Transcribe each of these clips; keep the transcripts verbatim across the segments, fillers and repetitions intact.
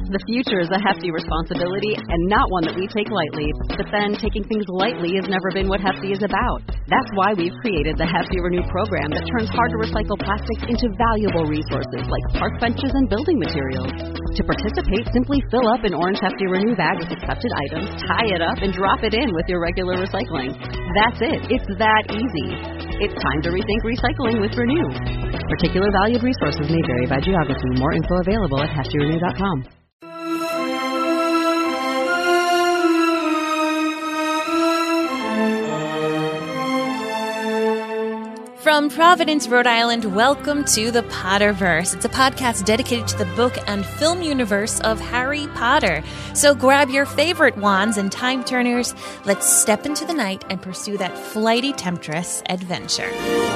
The future is a hefty responsibility and not one that we take lightly. But then, taking things lightly has never been what Hefty is about. That's why we've created the Hefty Renew program that turns hard-to-recycle plastics into valuable resources like park benches and building materials. To participate, simply fill up an orange Hefty Renew bag with accepted items, tie it up, and drop it in with your regular recycling. That's it. It's that easy. It's time to rethink recycling with Renew. Particular valued resources may vary by geography. More info available at hefty renew dot com. From Providence, Rhode Island, welcome to the Potterverse. It's a podcast dedicated to the book and film universe of Harry Potter. So grab your favorite wands and time turners. Let's step into the night and pursue that flighty temptress adventure.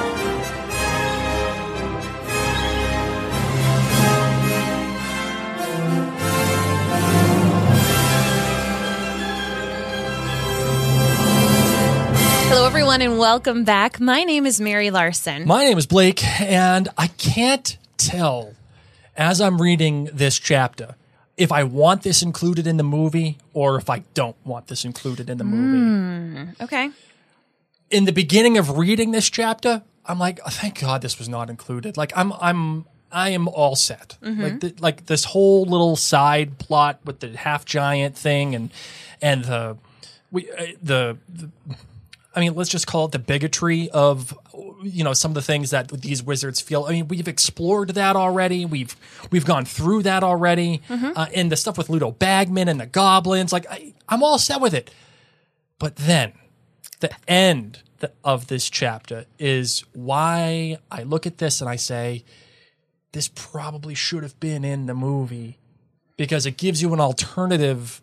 Hello, everyone, and welcome back. My name is Mary Larson. My name is Blake, and I can't tell, as I'm reading this chapter, if I want this included in the movie or if I don't want this included in the movie. Mm, okay. In the beginning of reading this chapter, I'm like, oh, thank God this was not included. Like, I'm, I'm, I am all set. Mm-hmm. Like, the, like this whole little side plot with the half giant thing, and and the we uh, the. the I mean, let's just call it the bigotry of, you know, some of the things that these wizards feel. I mean, we've explored that already. We've we've gone through that already. Mm-hmm. Uh, and the stuff with Ludo Bagman and the goblins, like, I, I'm all set with it. But then the end of this chapter is why I look at this and I say, this probably should have been in the movie, because it gives you an alternative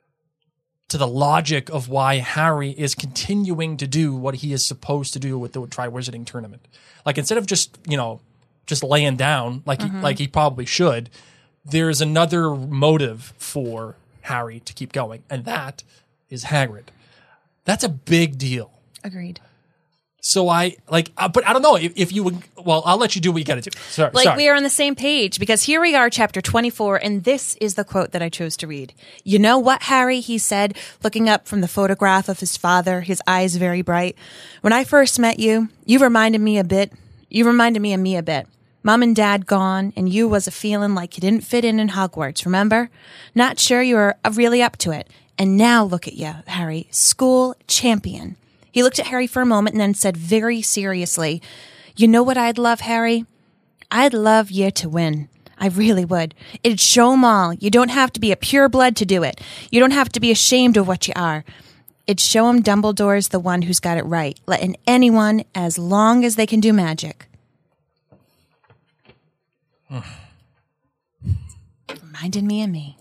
to the logic of why Harry is continuing to do what he is supposed to do with the Triwizarding Tournament. Like, instead of just, you know, just laying down like mm-hmm. he, like he probably should, there's another motive for Harry to keep going, and that is Hagrid. That's a big deal. Agreed. So I, like, uh, but I don't know if, if you would, well, I'll let you do what you got to do. Sorry, like, sorry. we are on the same page, because here we are, chapter twenty-four, and this is the quote that I chose to read. "You know what, Harry," he said, looking up from the photograph of his father, his eyes very bright. "When I first met you, you reminded me a bit, you reminded me of me a bit. Mom and Dad gone, and you was a feeling like you didn't fit in in Hogwarts, remember? Not sure you were really up to it. And now look at you, Harry, school champion." He looked at Harry for a moment and then said very seriously, "You know what I'd love, Harry? I'd love you to win. I really would. It'd show 'em all. You don't have to be a pureblood to do it. You don't have to be ashamed of what you are. It'd show 'em Dumbledore's the one who's got it right, letting anyone as long as they can do magic." Reminded me of me.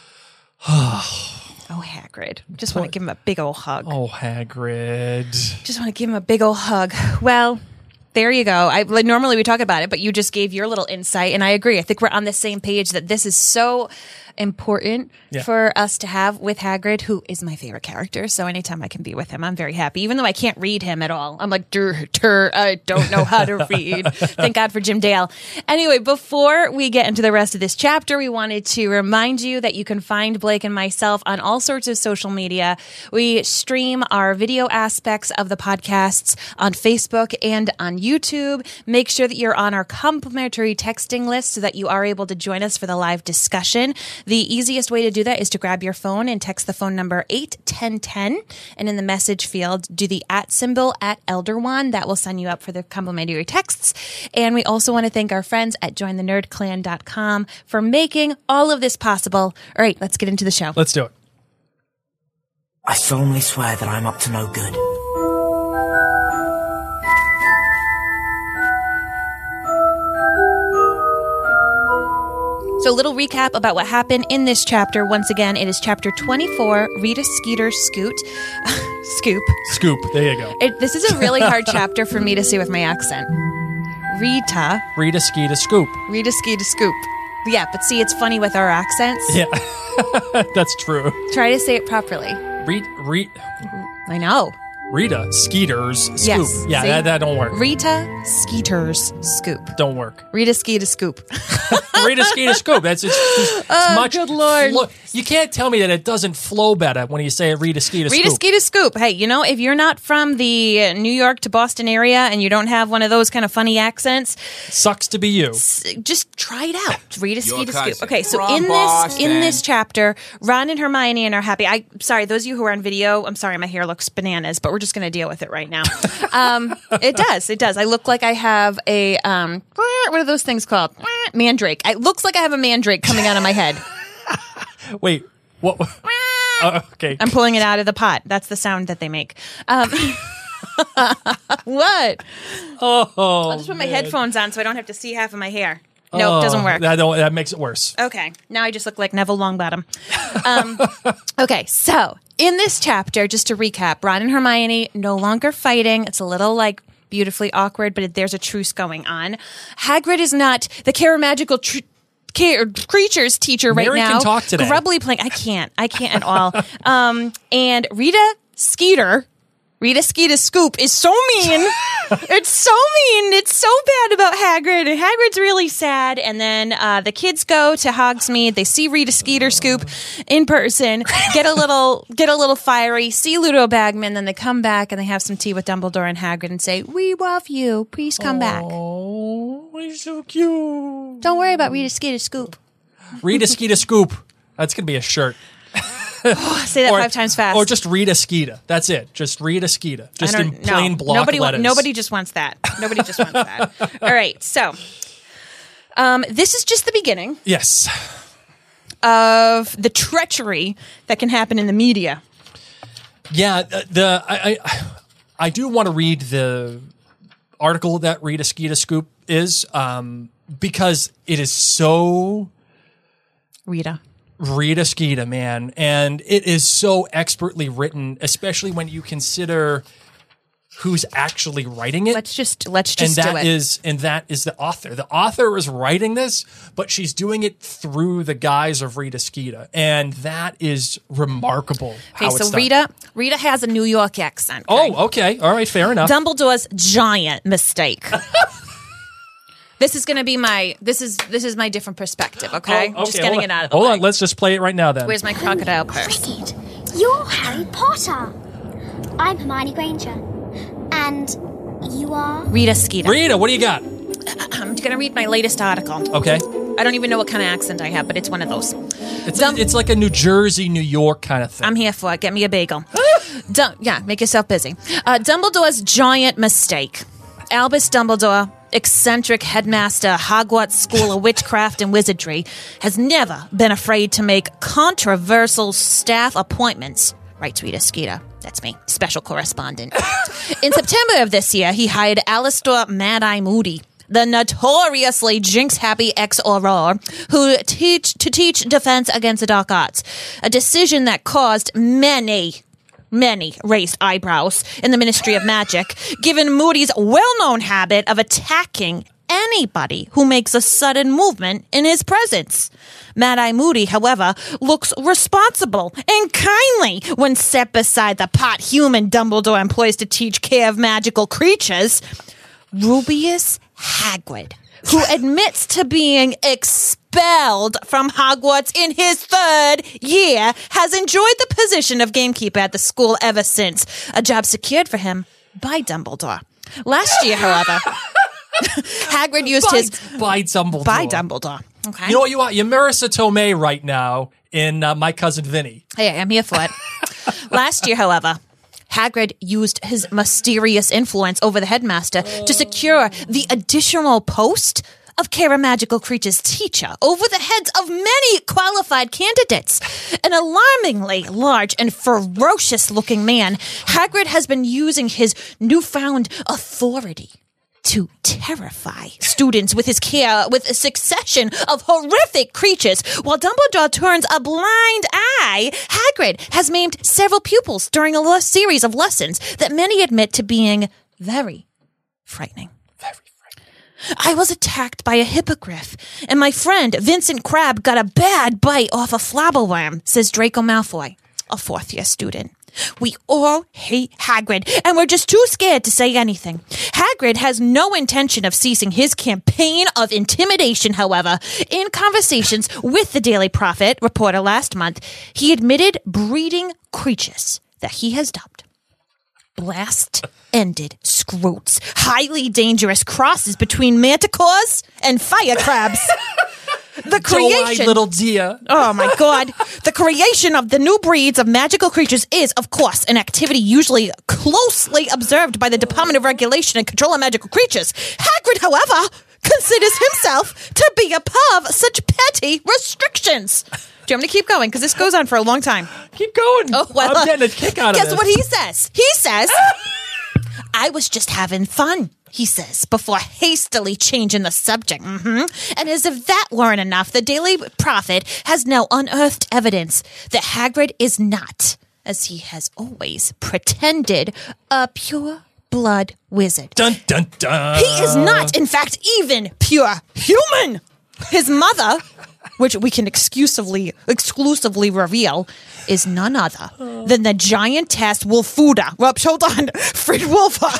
Oh, Hagrid. Just want to give him a big old hug. Oh, Hagrid. Just want to give him a big old hug. Well, there you go. I like, normally we talk about it, but you just gave your little insight, and I agree. I think we're on the same page that this is so important yeah. for us to have with Hagrid, who is my favorite character. So anytime I can be with him, I'm very happy, even though I can't read him at all. I'm like, dur, dur, I don't know how to read. Thank God for Jim Dale. Anyway, before we get into the rest of this chapter, we wanted to remind you that you can find Blake and myself on all sorts of social media. We stream our video aspects of the podcasts on Facebook and on YouTube. Make sure that you're on our complimentary texting list so that you are able to join us for the live discussion. The easiest way to do that is to grab your phone and text the phone number eight ten ten, and in the message field, do the at symbol at Elder Wand. That will sign you up for the complimentary texts. And we also want to thank our friends at join the nerd clan dot com for making all of this possible. All right, let's get into the show. Let's do it. I solemnly swear that I'm up to no good. So a little recap about what happened in this chapter. Once again, it is chapter twenty-four, Rita Skeeter Scoot. Scoop. Scoop. There you go. It, this is a really hard chapter for me to say with my accent. Rita. Rita Skeeter Scoop. Rita Skeeter Scoop. Yeah, but see, it's funny with our accents. Yeah, that's true. Try to say it properly. Read, read. I know. Rita Skeeter's Scoop. Yes. Yeah, See? that, that don't work. Rita Skeeter's Scoop. Don't work. Rita Skeeter Scoop. Rita Skeeter Scoop. That's it's, it's Oh, much. good Lord. Flo- you can't tell me that it doesn't flow better when you say Rita Skeeter Rita Scoop. Skeeter Scoop. Hey, you know, if you're not from the New York to Boston area and you don't have one of those kind of funny accents, Sucks to be you. s- just try it out. Rita Your Skeeter cousin. Scoop. Okay, so From in this Boston. in this chapter, Ron and Hermione are happy. I sorry, those of you who are on video, I'm sorry, my hair looks bananas, but we're just going to deal with it right now. um, it does, it does. I look like I have a um, what are those things called? Mandrake. It looks like I have a mandrake coming out of my head. Wait, what? Oh, okay. I'm pulling it out of the pot. That's the sound that they make. Um, what? Oh, I'll just put my headphones on so I don't have to see half of my hair. No, it doesn't work. That, don't, that makes it worse. Okay, now I just look like Neville Longbottom. Um, okay, so in this chapter, just to recap, Ron and Hermione no longer fighting. It's a little like beautifully awkward, but there's a truce going on. Hagrid is not the Caramagical tr- care- creatures teacher right Mary now. can talk today. Grubbly playing. I can't. I can't at all. Um, and Rita Skeeter. Rita Skeeter Scoop is so mean. It's so mean. It's so bad about Hagrid. And Hagrid's really sad. And then uh, the kids go to Hogsmeade. They see Rita Skeeter Scoop in person. Get a little, get a little fiery. See Ludo Bagman. Then they come back and they have some tea with Dumbledore and Hagrid and say, "We love you. Please come back." Oh, he's so cute. Don't worry about Rita Skeeter Scoop. Rita Skeeter Scoop. That's gonna be a shirt. Say that Or- five times fast. Or just Rita Skeeter. That's it. Just Rita Skeeter. Just I in don't- plain no. block nobody, wa- letters. Nobody just wants that. Nobody just wants that. All right, so um, this is just the beginning Yes. of the treachery that can happen in the media. Yeah. The, the I, I I do want to read the article that Rita Skeeter Scoop is um, because it is so Rita. Rita Skeeter, man, and it is so expertly written, especially when you consider who's actually writing it. Let's just let's and just that do it. is and that is the author. The author is writing this, but she's doing it through the guise of Rita Skeeter, and that is remarkable. okay, how so it's done. Rita Rita has a New York accent. Okay? Oh, okay, all right, fair enough. Dumbledore's giant mistake. This is going to be my this is this is my different perspective. Okay, Oh, just okay, getting hold it on. out of the Hold way. on, let's just play it right now. Then Where's my crocodile purse? Wicked. You're Harry Potter. I'm Hermione Granger. And you are? Rita Skeeter. Rita, what do you got? I'm going to read my latest article. Okay, I don't even know what kind of accent I have, but it's one of those. it's Dum- it's like a New Jersey, New York kind of thing. I'm here for it. Get me a bagel. Dum- yeah, make yourself busy. Uh, Dumbledore's giant mistake. Albus Dumbledore, eccentric headmaster, Hogwarts School of Witchcraft and Wizardry, has never been afraid to make controversial staff appointments, writes Rita Skeeter. That's me, special correspondent. In September of this year, he hired Alastor Mad-Eye Moody, the notoriously jinx-happy ex-Auror, who teach to teach defense against the dark arts, a decision that caused many Many raised eyebrows in the Ministry of Magic, given Moody's well-known habit of attacking anybody who makes a sudden movement in his presence. Mad-Eye Moody, however, looks responsible and kindly when set beside the pot human Dumbledore employs to teach care of magical creatures, Rubius Hagrid, who admits to being expelled from Hogwarts in his third year, has enjoyed the position of gamekeeper at the school ever since, a job secured for him by Dumbledore. Last year, however, Hagrid used by, his... by Dumbledore. By Dumbledore. Okay. You know what you are? You're Marissa Tomei right now in uh, My Cousin Vinny. Hey, I'm here for it. Last year, however, Hagrid used his mysterious influence over the headmaster to secure the additional post of Caramagical Creatures teacher over the heads of many qualified candidates. An alarmingly large and ferocious-looking man, Hagrid has been using his newfound authority to terrify students with his care with a succession of horrific creatures. While Dumbledore turns a blind eye, Hagrid has maimed several pupils during a le- series of lessons that many admit to being very frightening. Very frightening. I was attacked by a hippogriff, and my friend Vincent Crabbe got a bad bite off a flabberworm, says Draco Malfoy, a fourth-year student. We all hate Hagrid, and we're just too scared to say anything. Hagrid has no intention of ceasing his campaign of intimidation, however. In conversations with the Daily Prophet reporter last month, he admitted breeding creatures that he has dubbed blast-ended scroats, highly dangerous crosses between manticores and fire crabs. The creation, little dear. Oh my God. The creation of the new breeds of magical creatures is, of course, an activity usually closely observed by the Department of Regulation and Control of Magical Creatures. Hagrid, however, considers himself to be above such petty restrictions. Do you want me to keep going? Because this goes on for a long time. Keep going. Oh, well, I'm getting a kick out of guess this. Guess what he says? He says, I was just having fun, he says, before hastily changing the subject. Mm-hmm. And as if that weren't enough, the Daily Prophet has now unearthed evidence that Hagrid is not, as he has always pretended, a pure blood wizard. Dun, dun, dun. He is not, in fact, even pure human. His mother, which we can exclusively exclusively reveal, is none other than the giantess Wolfuda. Whoops, hold on. Fridwulfa.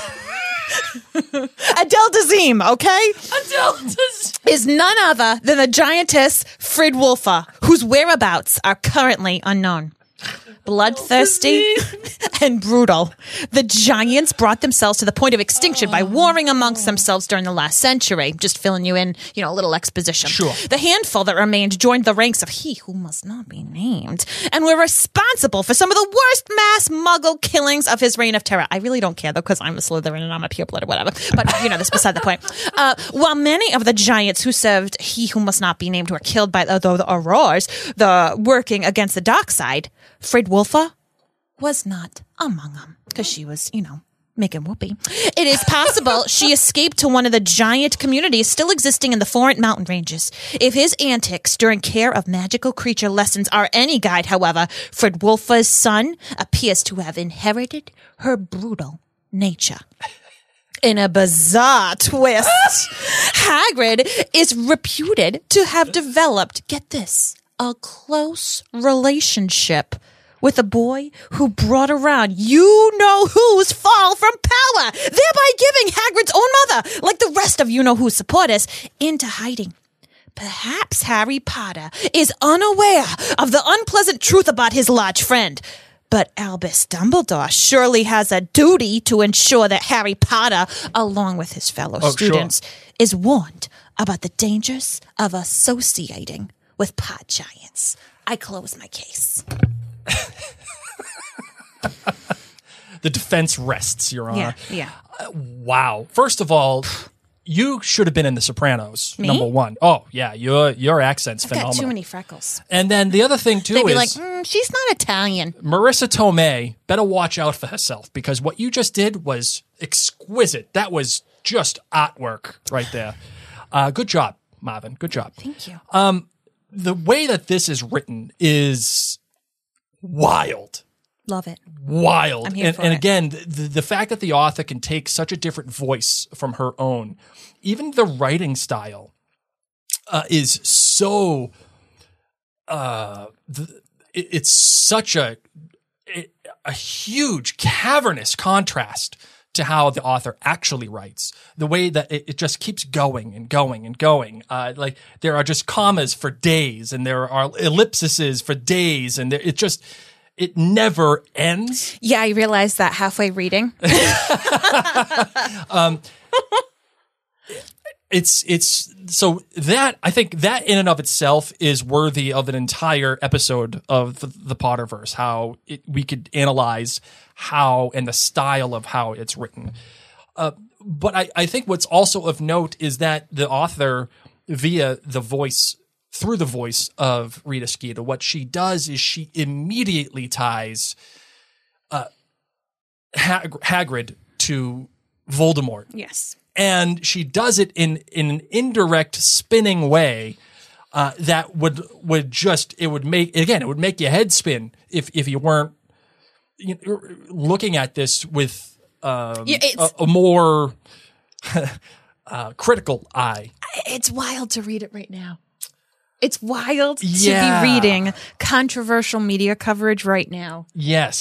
Adele Dazeem, okay? Adele Dazeem. Is none other than the giantess Fridwulfa, whose whereabouts are currently unknown. Bloodthirsty and brutal, the giants brought themselves to the point of extinction by warring amongst themselves during the last century. Just filling you in, you know, a little exposition. Sure. The handful that remained joined the ranks of he who must not be named and were responsible for some of the worst mass muggle killings of his reign of terror. I really don't care, though, because I'm a Slytherin and I'm a pureblood or whatever. But, you know, that's beside the point. Uh, while many of the giants who served he who must not be named were killed by the, the, the Aurors, the working against the dark side, Fridwulfa was not among them because she was, you know, making whoopee. It is possible she escaped to one of the giant communities still existing in the Florent mountain ranges. If his antics during care of magical creature lessons are any guide, however, Fridwulfa's son appears to have inherited her brutal nature. In a bizarre twist, Hagrid is reputed to have developed, get this, a close relationship with a boy who brought around you-know-who's fall from power, thereby giving Hagrid's own mother, like the rest of you-know-who's supporters, into hiding. Perhaps Harry Potter is unaware of the unpleasant truth about his large friend, but Albus Dumbledore surely has a duty to ensure that Harry Potter, along with his fellow oh, students, sure. is warned about the dangers of associating with pod giants. I close my case. The defense rests, Your Honor. Yeah, yeah. Uh, wow. First of all, you should have been in The Sopranos. Me? Number one. Oh yeah, your your accent's I've phenomenal. got too many freckles. And then the other thing too They'd be is like, mm, she's not Italian. Marissa Tomei better watch out for herself because what you just did was exquisite. That was just artwork right there. Uh, good job, Marvin. Good job. Thank you. Um, the way that this is written is wild. Love it. Wild. I'm here and for and it. again, the, the fact that the author can take such a different voice from her own, even the writing style uh, is so, uh, the, it, it's such a, a huge cavernous contrast to how the author actually writes. The way that it, it just keeps going and going and going. Uh, like there are just commas for days and there are ellipses for days and there, it just, it never ends. Yeah, I realized that halfway reading. um, it's, it's, so that, I think that in and of itself is worthy of an entire episode of the, the Potterverse, how it, we could analyze how and the style of how it's written. Uh, but I, I think what's also of note is that the author, via the voice, through the voice of Rita Skeeter, what she does is she immediately ties uh, Hag- Hagrid to Voldemort. Yes. And she does it in, in an indirect spinning way uh, that would would just, it would make, again, it would make your head spin if, if you weren't you know, looking at this with um, Yeah, a, a more uh, critical eye. It's wild to read it right now. It's wild Yeah. to be reading controversial media coverage right now. Yes.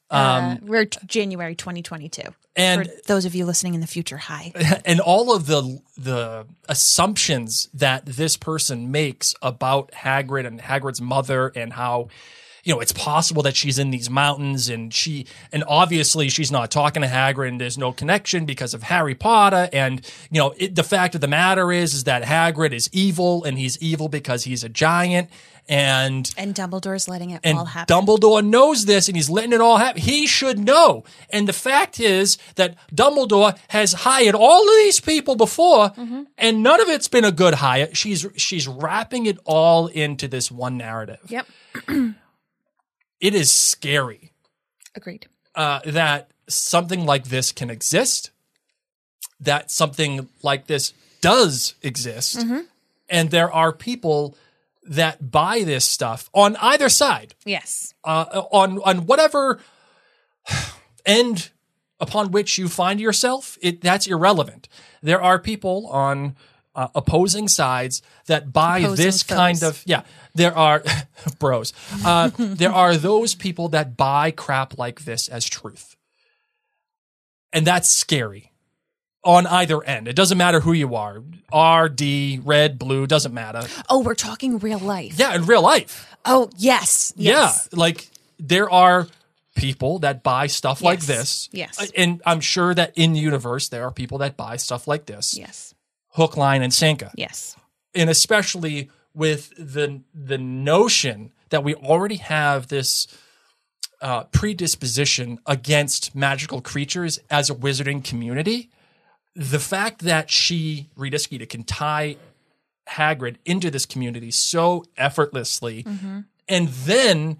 Uh, we're t- January twenty twenty-two. And for those of you listening in the future, hi. And all of the the assumptions that this person makes about Hagrid and Hagrid's mother and how, you know, it's possible that she's in these mountains and she, and obviously she's not talking to Hagrid and there's no connection because of Harry Potter. And, you know, it, the fact of the matter is, is that Hagrid is evil and he's evil because he's a giant. And and Dumbledore's letting it and all happen. Dumbledore knows this and he's letting it all happen. He should know. And the fact is that Dumbledore has hired all of these people before mm-hmm. and none of it's been a good hire. She's she's wrapping it all into this one narrative. Yep. It is scary. Agreed. Uh, that something like this can exist, that something like this does exist, mm-hmm. and there are people that buy this stuff on either side. Yes. Uh, on on whatever end upon which you find yourself, it that's irrelevant. There are people on uh, opposing sides that buy Opposing this foes. kind of yeah. There are bros. Uh, there are those people that buy crap like this as truth, and that's scary. On either end. It doesn't matter who you are. R, D, red, blue, doesn't matter. Oh, we're talking real life. Yeah, in real life. Oh, yes. yes. Yeah, like there are people that buy stuff yes. like this. Yes. And I'm sure that in the universe, there are people that buy stuff like this. Yes. Hook, line, and sinker. Yes. And especially with the the notion that we already have this uh, predisposition against magical creatures as a wizarding community. The fact that she, Rita Skeeter, can tie Hagrid into this community so effortlessly mm-hmm. and then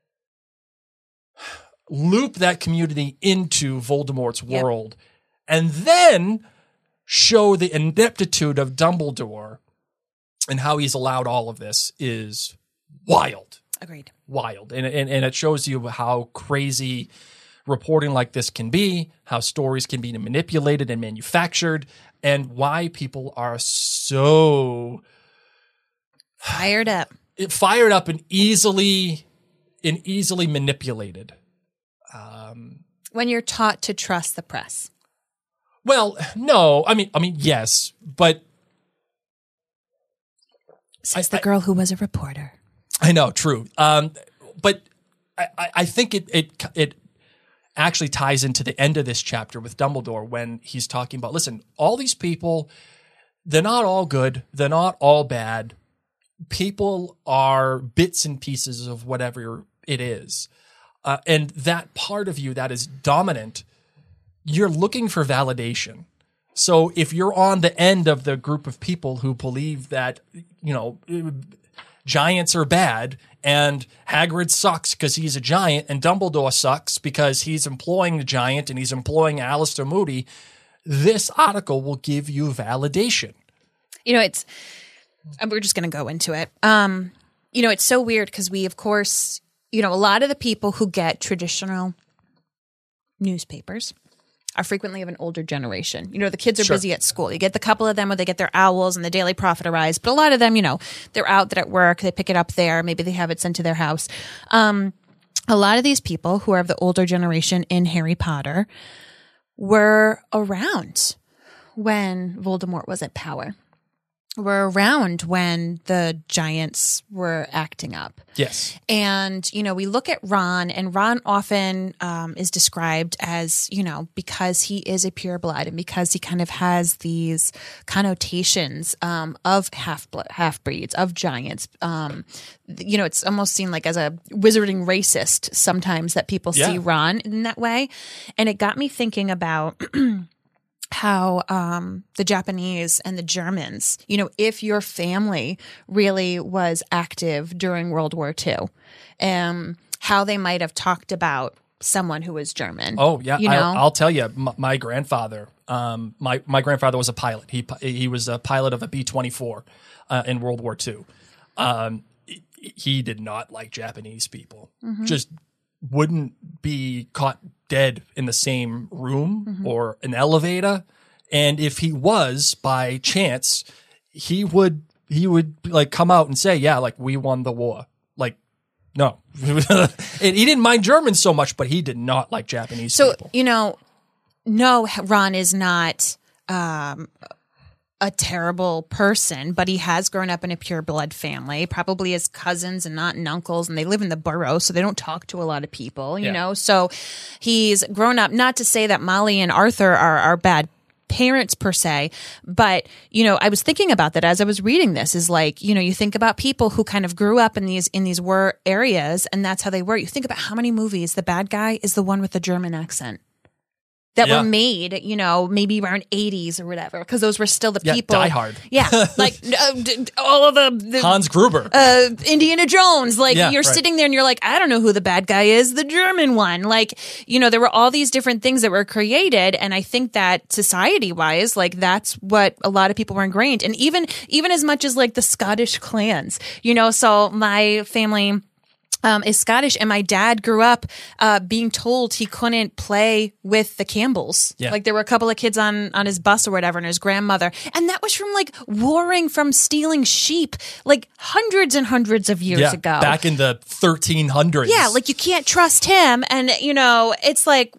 loop that community into Voldemort's yep. world and then show the ineptitude of Dumbledore and how he's allowed all of this is wild. Agreed. Wild. And, and, and it shows you how crazy reporting like this can be, how stories can be manipulated and manufactured, and why people are so fired up, fired up, and easily, and easily manipulated. Um, when you're taught to trust the press. Well, no, I mean, I mean, yes, but says I, the girl I, who was a reporter. I know, true, um, but I, I think it it it. actually ties into the end of this chapter with Dumbledore when he's talking about, listen, all these people, they're not all good. They're not all bad. People are bits and pieces of whatever it is. Uh, and that part of you that is dominant, you're looking for validation. So if you're on the end of the group of people who believe that, you know, giants are bad and Hagrid sucks because he's a giant and Dumbledore sucks because he's employing the giant and he's employing Alistair Moody, this article will give you validation. You know, it's, we're just going to go into it. Um, you know, it's so weird because we, of course, you know, a lot of the people who get traditional newspapers are frequently of an older generation. You know, the kids are Sure. busy at school. You get the couple of them where they get their Owls and the Daily Prophet Arise, but a lot of them, you know, they're out there at work, they pick it up there, maybe they have it sent to their house. Um, a lot of these people who are of the older generation in Harry Potter were around when Voldemort was at power. Were around when the giants were acting up. Yes. And, you know, we look at Ron, and Ron often um, is described as, you know, because he is a pureblood and because he kind of has these connotations um, of half half breeds, of giants. Um, you know, it's almost seen like as a wizarding racist sometimes that people Yeah. see Ron in that way. And it got me thinking about how um, the Japanese and the Germans, you know, if your family really was active during World War Two, um, how they might have talked about someone who was German. Oh yeah, you know? I'll, I'll tell you. My, my grandfather, um, my my grandfather was a pilot. He he was a pilot of a B twenty-four uh, in World War Two. Um, he, he did not like Japanese people. Mm-hmm. Just wouldn't be caught dead in the same room mm-hmm. or an elevator. And if he was by chance, he would he would like come out and say, yeah, like we won the war. Like No. And he didn't mind Germans so much, but he did not like Japanese so, people. you know, no, Ron is not um, a terrible person, but he has grown up in a pure blood family, probably his cousins and not and uncles, and they live in the borough, so they don't talk to a lot of people, you Yeah. know? So he's grown up, not to say that Molly and Arthur are, are bad parents per se, but, you know, I was thinking about that as I was reading this, is like, you know, you think about people who kind of grew up in these, in these were areas, and that's how they were. You think about how many movies the bad guy is the one with the German accent. That Yeah. were made, you know, maybe around eighties or whatever, because those were still the Yeah, people. Die Hard. Yeah, like uh, d- all of the, the Hans Gruber. uh, Indiana Jones. Like Yeah, you're right. sitting there and you're like, I don't know who the bad guy is, the German one. Like, you know, there were all these different things that were created, and I think that society wise, like that's what a lot of people were ingrained, and even even as much as like the Scottish clans, you know. So my family. Um, is Scottish, and my dad grew up uh, being told he couldn't play with the Campbells. Yeah. Like there were a couple of kids on on his bus or whatever, and his grandmother, and that was from like warring from stealing sheep, like hundreds and hundreds of years yeah, ago. back in the thirteen hundreds. Yeah, like you can't trust him, and you know it's like.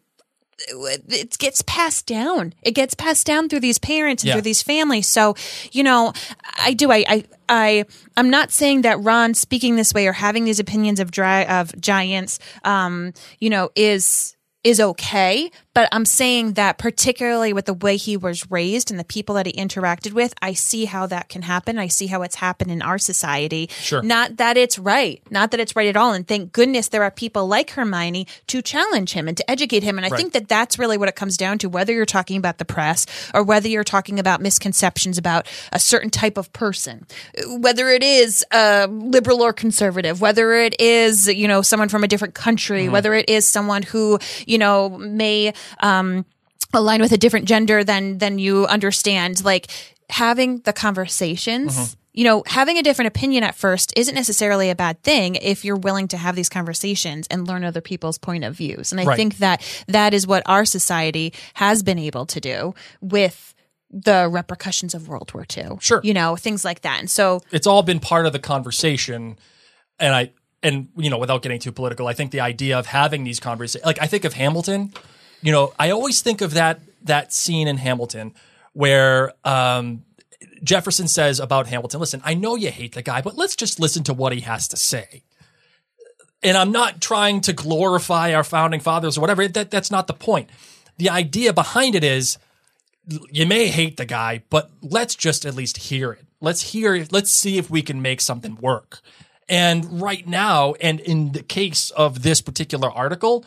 It gets passed down. It gets passed down through these parents and Yeah. through these families. So, you know, I do. I, I, I, I'm not saying that Ron speaking this way or having these opinions of dry of giants, um, you know, is is okay. But I'm saying that particularly with the way he was raised and the people that he interacted with, I see how that can happen. I see how it's happened in our society. Sure. Not that it's right. Not that it's right at all. And thank goodness there are people like Hermione to challenge him and to educate him. And I Right. think that that's really what it comes down to, whether you're talking about the press or whether you're talking about misconceptions about a certain type of person, whether it is uh, liberal or conservative, whether it is, you know, someone from a different country, Mm-hmm. whether it is someone who, you know, may um, align with a different gender than than you understand. Like having the conversations, Mm-hmm. you know, having a different opinion at first isn't necessarily a bad thing if you're willing to have these conversations and learn other people's point of views. And I Right. think that that is what our society has been able to do with the repercussions of World War Two. Sure. You know, things like that. And so It's all been part of the conversation, and I and you know, without getting too political, I think the idea of having these conversations, like I think of Hamilton, you know, I always think of that that scene in Hamilton where um, Jefferson says about Hamilton, listen, I know you hate the guy, but let's just listen to what he has to say. And I'm not trying to glorify our founding fathers or whatever. That that's not the point. The idea behind it is you may hate the guy, but let's just at least hear it. Let's hear it. Let's see if we can make something work. And right now, and in the case of this particular article,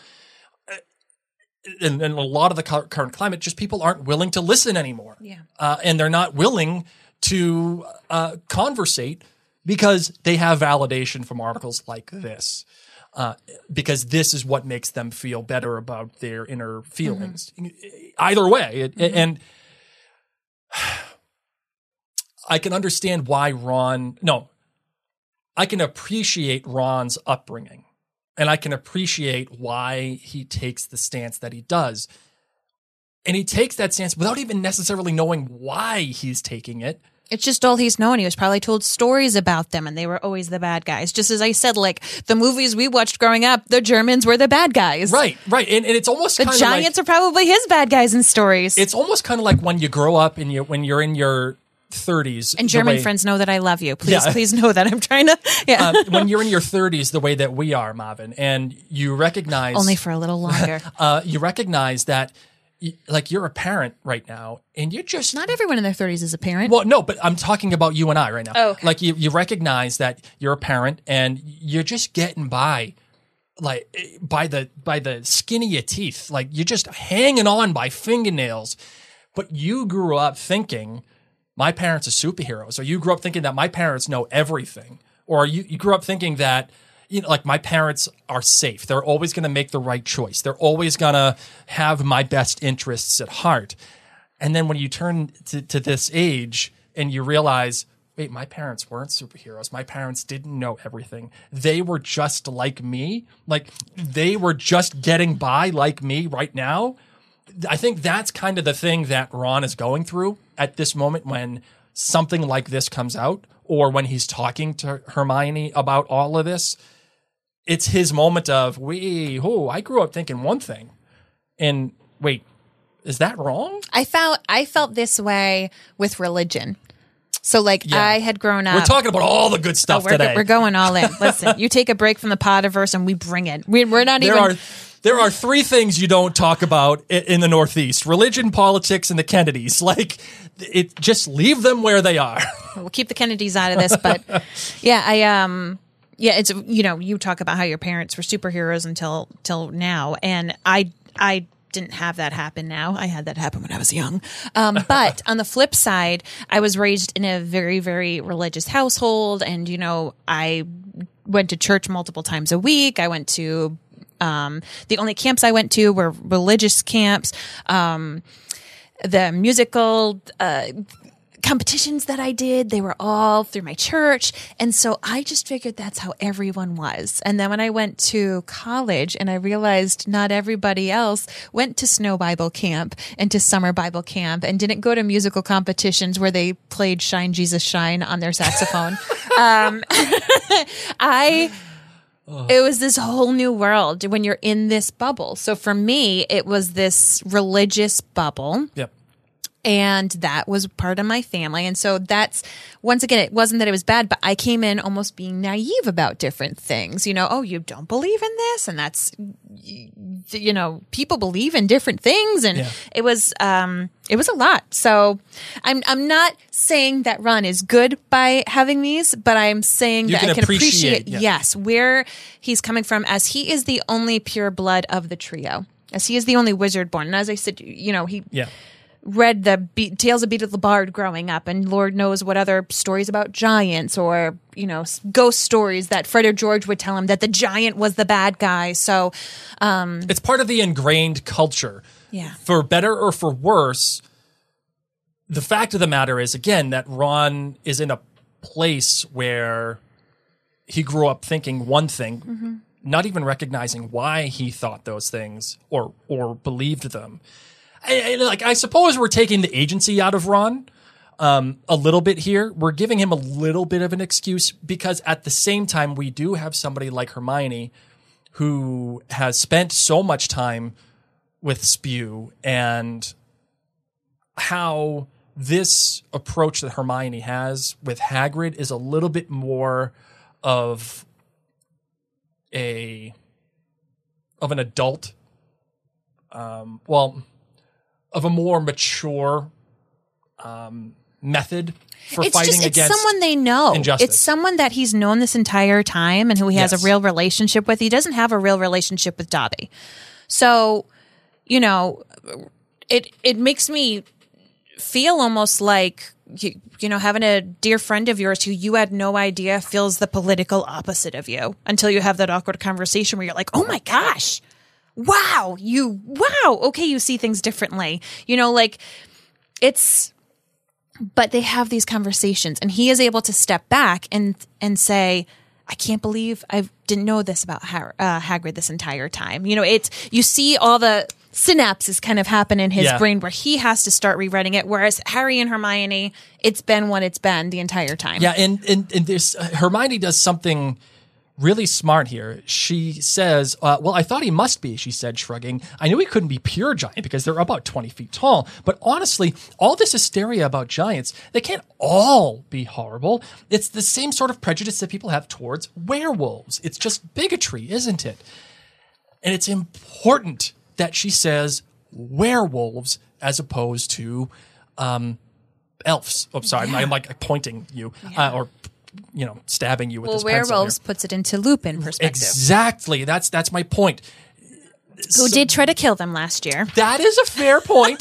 and, and a lot of the cu- current climate, just people aren't willing to listen anymore. Yeah. Uh, and they're not willing to uh, conversate because they have validation from articles like this. Uh, because this is what makes them feel better about their inner feelings. Mm-hmm. Either way. It, mm-hmm. And I can understand why Ron, no, I can appreciate Ron's upbringing, and I can appreciate why he takes the stance that he does. And he takes that stance without even necessarily knowing why he's taking it. It's just all he's known. He was probably told stories about them, and they were always the bad guys. Just as I said, like the movies we watched growing up, the Germans were the bad guys. Right, right. And, and it's almost the kind of giants like, are probably his bad guys in stories. It's almost kind of like when you grow up and you when you're in your thirties. And German way, friends know that I love you. Please, Yeah. please know that I'm trying to. Yeah. uh, when you're in your thirties, the way that we are, Marvin, and you recognize Only for a little longer. uh, you recognize that. Like you're a parent right now, and you're just Not everyone in their thirties is a parent. well, no, but I'm talking about you and I right now. Oh, okay. Like you, you recognize that you're a parent, and you're just getting by, like by the by the skin of your teeth. Like you're just hanging on by fingernails. But you grew up thinking my parents are superheroes, or you grew up thinking that my parents know everything, or you, you grew up thinking that. You know, like my parents are safe. They're always going to make the right choice. They're always going to have my best interests at heart. And then when you turn to, to this age and you realize, wait, my parents weren't superheroes. My parents didn't know everything. They were just like me. Like they were just getting by like me right now. I think that's kind of the thing that Ron is going through at this moment when something like this comes out, or when he's talking to Hermione about all of this. it's his moment of, we, oh, I grew up thinking one thing. And wait, is that wrong? I felt I felt this way with religion. So, like, Yeah. I had grown up. We're talking about all the good stuff oh, we're, today. We're going all in. Listen, you take a break from the Podiverse and we bring it. We, we're not there even. are there are three things you don't talk about i- in the Northeast: religion, politics, and the Kennedys. Like, it just leave them where they are. We'll keep the Kennedys out of this, but yeah, I um, yeah, it's you know, you talk about how your parents were superheroes until till now, and I I. didn't have that happen now. I had that happen when I was young. Um, but on the flip side, I was raised in a very, very religious household. And, you know, I went to church multiple times a week. I went to, um, the only camps I went to were religious camps. Um, the musical, uh, competitions that I did, they were all through my church. And so I just figured that's how everyone was. And then when I went to college and I realized not everybody else went to snow Bible camp and to summer Bible camp and didn't go to musical competitions where they played Shine Jesus Shine on their saxophone. um, I, it was this whole new world when you're in this bubble. So for me, it was this religious bubble. Yep. And that was part of my family. And so that's, once again, it wasn't that it was bad, but I came in almost being naive about different things. You know, oh, you don't believe in this? And that's, you know, people believe in different things. And Yeah. it was, um, it was a lot. So I'm, I'm not saying that Ron is good by having these, but I'm saying You that can I can appreciate, appreciate, yeah. yes, where he's coming from, as he is the only pure blood of the trio, as he is the only wizard born. And as I said, you know, he, Yeah. read the Be- Tales of Beedle the Bard growing up, and Lord knows what other stories about giants or, you know, s- ghost stories that Fred or George would tell him that the giant was the bad guy. So, um, It's part of the ingrained culture. yeah. For better or for worse, the fact of the matter is, again, that Ron is in a place where he grew up thinking one thing, Mm-hmm. not even recognizing why he thought those things or or believed them. I, I- like, I suppose we're taking the agency out of Ron um, a little bit here. We're giving him a little bit of an excuse because at the same time, we do have somebody like Hermione who has spent so much time with Spew, and how this approach that Hermione has with Hagrid is a little bit more of a of an adult, um, well, of a more mature um, method for It's fighting just, it's against someone they know. injustice. It's someone that he's known this entire time and who he has Yes. a real relationship with. He doesn't have a real relationship with Dobby. So, you know, it, it makes me feel almost like, you, you know, having a dear friend of yours who you had no idea feels the political opposite of you until you have that awkward conversation where you're like, oh my gosh, wow, you, wow, okay, you see things differently. You know, like it's, but they have these conversations and he is able to step back and, and say, I can't believe I didn't know this about Har- uh, Hagrid this entire time. You know, it's, you see all the synapses kind of happen in his Yeah. brain where he has to start rewriting it. Whereas Harry and Hermione, it's been what it's been the entire time. Yeah, and and, and this uh, Hermione does something really smart here. She says, uh, well, I thought he must be, she said, shrugging. I knew he couldn't be pure giant because they're about twenty feet tall. But honestly, all this hysteria about giants, they can't all be horrible. It's the same sort of prejudice that people have towards werewolves. It's just bigotry, isn't it? And it's important that she says werewolves as opposed to um, elves. Oh, sorry, I'm like pointing you uh, or you know stabbing you with Well, this pencil here. werewolves puts it into Lupin perspective, Exactly. That's that's my point. who did try to kill them last year. That is a fair point.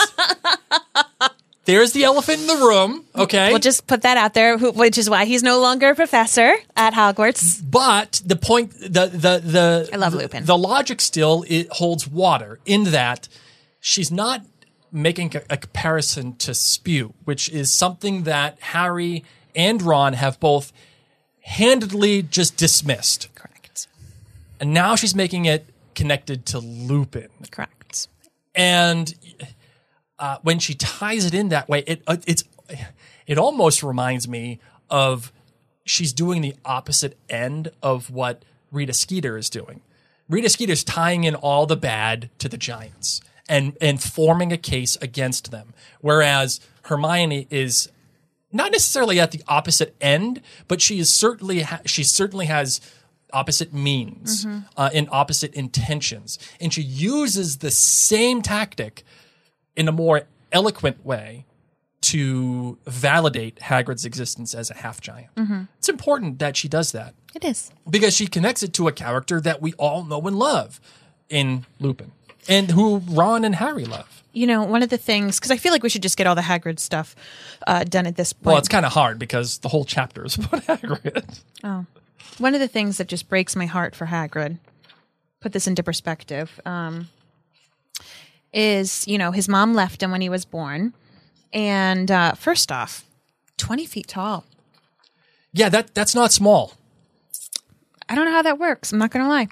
There's the elephant in the room. Okay. We'll just put that out there, who- which is why he's no longer a professor at Hogwarts. But the point, the the the I love the, Lupin. The logic still it holds water in that she's not making a, a comparison to Spew, which is something that Harry and Ron have both handedly just dismissed, Correct. and now she's making it connected to Lupin. Correct. And uh, when she ties it in that way, it uh, it's it almost reminds me of she's doing the opposite end of what Rita Skeeter is doing. Rita Skeeter's tying in all the bad to the Giants and and forming a case against them, whereas Hermione is not necessarily at the opposite end, but she is certainly ha- she certainly has opposite means mm-hmm. uh, and opposite intentions, and she uses the same tactic in a more eloquent way to validate Hagrid's existence as a half giant. Mm-hmm. It's important that she does that. It is. Because she connects it to a character that we all know and love in Lupin, and who Ron and Harry love. You know, one of the things, because I feel like we should just get all the Hagrid stuff uh, done at this point. Well, it's kind of hard because the whole chapter is about Hagrid. Oh. One of the things that just breaks my heart for Hagrid, put this into perspective, um, is, you know, his mom left him when he was born. And uh, first off, twenty feet tall. Yeah, that that's not small. I don't know how that works. I'm not going to lie.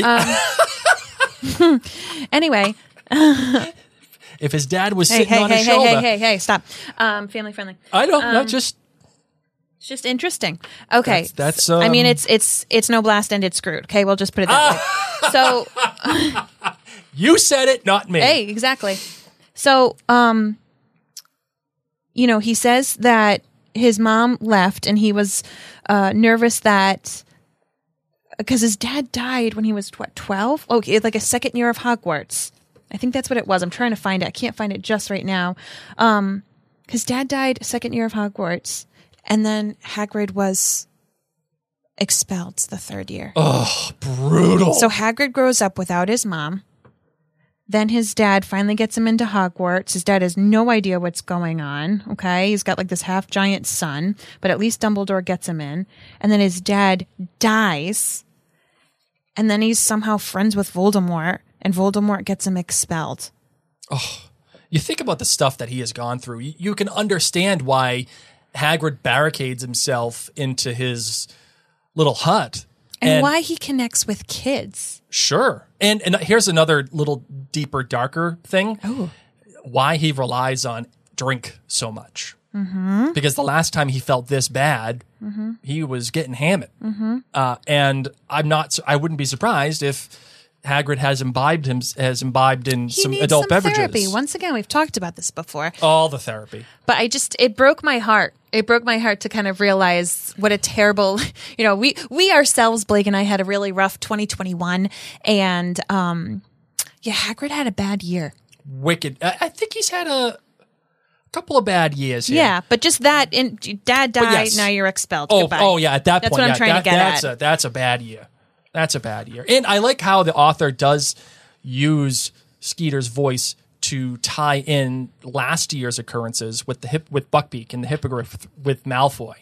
I- um, anyway. If his dad was hey, sitting hey, on hey, his hey, shoulder. Hey, hey, hey, stop. Um, family friendly. I don't um, know, just... It's just interesting. Okay. That's, that's um, I mean, it's it's it's no blast and it's screwed. Okay, we'll just put it that way. So... you said it, not me. Hey, exactly. So, um, you know, he says that his mom left and he was uh, nervous that... Because his dad died when he was, what, twelve? Oh, like a second year of Hogwarts. I think that's what it was. I'm trying to find it. I can't find it just right now. Um, his dad died second year of Hogwarts, and then Hagrid was expelled the third year. Oh, brutal. So Hagrid grows up without his mom. Then his dad finally gets him into Hogwarts. His dad has no idea what's going on, okay? He's got like this half-giant son, but at least Dumbledore gets him in. And then his dad dies, and then he's somehow friends with Voldemort, and Voldemort gets him expelled. Oh, you think about the stuff that he has gone through. You, you can understand why Hagrid barricades himself into his little hut. And, and why he connects with kids. Sure. And and here's another little deeper, darker thing. Oh. Why he relies on drink so much. Mm-hmm. Because the last time he felt this bad, mm-hmm. he was getting hammered. Mm-hmm. Uh, and I'm not. I wouldn't be surprised if Hagrid has imbibed him has imbibed in he some needs adult some beverages. Therapy. Once again, we've talked about this before. All the therapy. But I just it broke my heart. It broke my heart to kind of realize what a terrible, you know, we we ourselves, Blake and I, had a really rough twenty twenty-one, and um, yeah, Hagrid had a bad year. Wicked. I, I think he's had a couple of bad years here. Yeah, but just that, and Dad died. Yes. Now you're expelled. Oh, Goodbye. oh yeah. At that that's point, what yeah, I'm trying that, to get that's at. A, that's a bad year. That's a bad year. And I like how the author does use Skeeter's voice to tie in last year's occurrences with the hip with Buckbeak and the Hippogriff with Malfoy.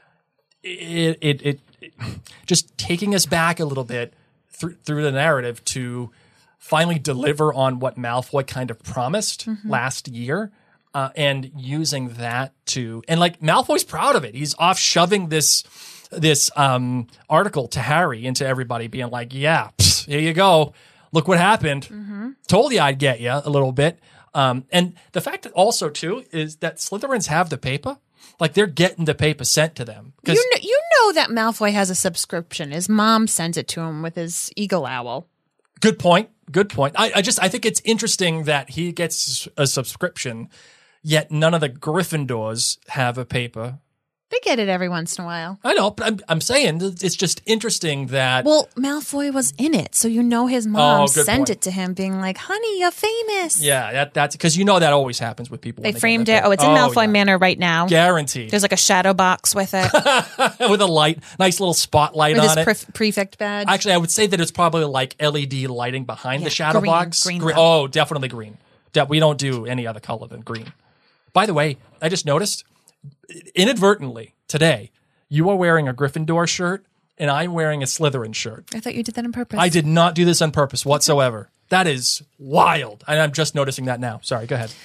It it, it, it just taking us back a little bit through through the narrative to finally deliver on what Malfoy kind of promised mm-hmm. last year. Uh, and using that to, and like Malfoy's proud of it. He's off shoving this this um, article to Harry and to everybody, being like, "Yeah, pss, here you go. Look what happened. Mm-hmm. Told you I'd get you a little bit." Um, and the fact that also too is that Slytherins have the paper, like they're getting the paper sent to them. You know, you know that Malfoy has a subscription. His mom sends it to him with his Eagle Owl. Good point. Good point. I, I just I think it's interesting that he gets a subscription. Yet none of the Gryffindors have a paper. They get it every once in a while. I know, but I'm, I'm saying it's just interesting that... Well, Malfoy was in it, so you know his mom oh, sent point. it to him being like, honey, you're famous. Yeah, that, that's... Because you know that always happens with people. They, they framed it. Oh, it's in oh, Malfoy yeah. Manor right now. Guaranteed. There's like a shadow box with it. With a light, nice little spotlight with on his it. Pre- prefect badge. Actually, I would say that it's probably like L E D lighting behind yeah, the shadow green, box. Green. green. Oh, definitely green. De- we don't do any other color than green. By the way, I just noticed, inadvertently, today, you are wearing a Gryffindor shirt, and I'm wearing a Slytherin shirt. I thought you did that on purpose. I did not do this on purpose whatsoever. That is wild. And I'm just noticing that now. Sorry, go ahead.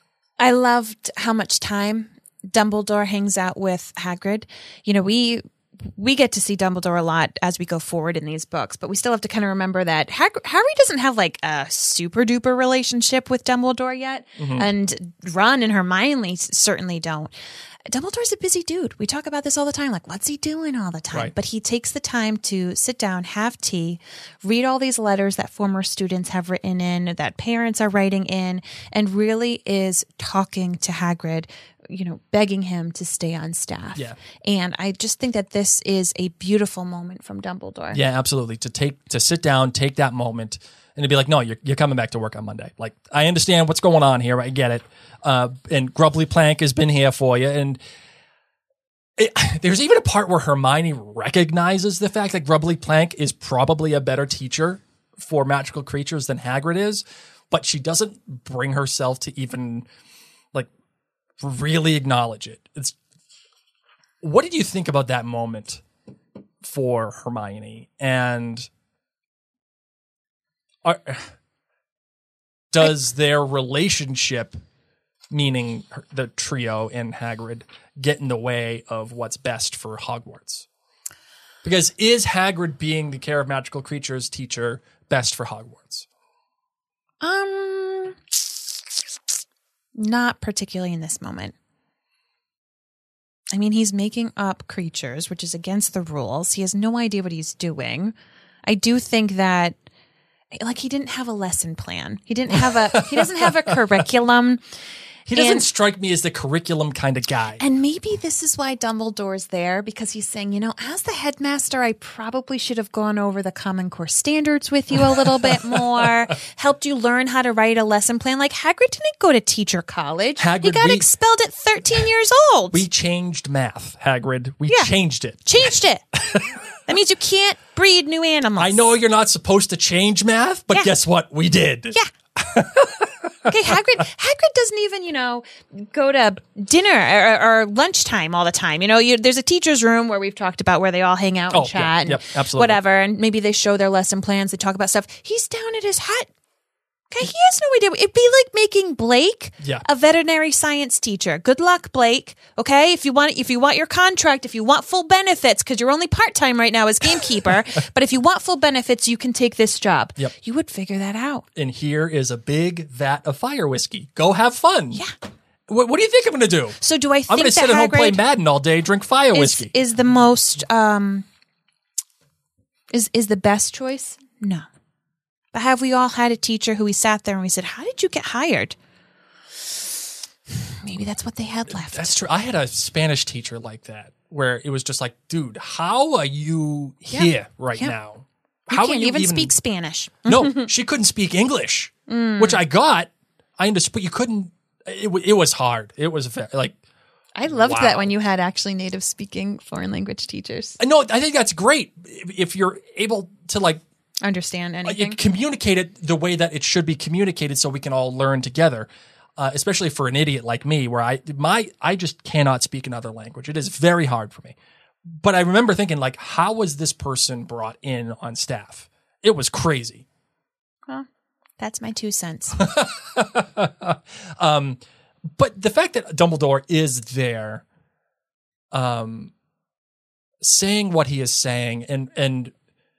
I loved how much time Dumbledore hangs out with Hagrid. You know, we we get to see Dumbledore a lot as we go forward in these books, but we still have to kind of remember that Hag- Harry doesn't have like a super duper relationship with Dumbledore yet, mm-hmm. and Ron and Hermione certainly don't. Dumbledore's a busy dude. We talk about this all the time. Like, what's he doing all the time? Right. But he takes the time to sit down, have tea, read all these letters that former students have written in, that parents are writing in, and really is talking to Hagrid, you know, begging him to stay on staff. Yeah. And I just think that this is a beautiful moment from Dumbledore. Yeah, absolutely. To take to sit down, take that moment, and to be like, no, you're you're coming back to work on Monday. Like, I understand what's going on here. I get it. Uh, and Grubbly Plank has been here for you. And it, there's even a part where Hermione recognizes the fact that Grubbly Plank is probably a better teacher for magical creatures than Hagrid is, but she doesn't bring herself to even like really acknowledge it. It's what did you think about that moment for Hermione? And are, does their relationship, meaning the trio and Hagrid, get in the way of what's best for Hogwarts? Because is Hagrid being the care of magical creatures teacher best for Hogwarts? Um, not particularly in this moment. I mean, he's making up creatures, which is against the rules. He has no idea what he's doing. I do think that, like, he didn't have a lesson plan. He didn't have a, he doesn't have a curriculum. He doesn't and, strike me as the curriculum kind of guy. And maybe this is why Dumbledore's there, because he's saying, you know, as the headmaster, I probably should have gone over the Common Core standards with you a little bit more, helped you learn how to write a lesson plan. Like, Hagrid didn't go to teacher college. Hagrid, he got we, expelled at thirteen years old. We changed math, Hagrid. We yeah. changed it. Changed it. That means you can't breed new animals. I know you're not supposed to change math, but yeah. guess what? We did. Yeah. Okay, Hagrid, Hagrid doesn't even, you know, go to dinner or, or lunchtime all the time. You know, you, there's a teacher's room where we've talked about where they all hang out and oh, chat yeah, and yep, absolutely. whatever, and maybe they show their lesson plans, they talk about stuff. He's down at his hut. Okay, he has no idea. It'd be like making Blake yeah. a veterinary science teacher. Good luck, Blake. Okay, if you want, if you want your contract, if you want full benefits, because you're only part time right now as gamekeeper, but if you want full benefits, you can take this job. Yep. You would figure that out. And here is a big vat of fire whiskey. Go have fun. Yeah. What, what do you think I'm going to do? So do I think I'm going to sit that at home, play Hagrid Madden all day, drink fire is, whiskey? is the most um is is the best choice? No. But have we all had a teacher who we sat there and we said, how did you get hired? Maybe that's what they had left. That's true. I had a Spanish teacher like that, where it was just like, dude, how are you Yeah. here right Yeah. now? You How can't are you even, speak Spanish. No, she couldn't speak English, Mm. which I got. I understood, but you couldn't. It, w- it was hard. It was ve- like, I loved Wow. that when you had actually native speaking foreign language teachers. no, I think that's great if if you're able to like Understand uh, anything. communicate it the way that it should be communicated, so we can all learn together. Uh, especially for an idiot like me, where I my I just cannot speak another language. It is very hard for me. But I remember thinking, like, how was this person brought in on staff? It was crazy. Well, that's my two cents. um, but the fact that Dumbledore is there, um, saying what he is saying, and and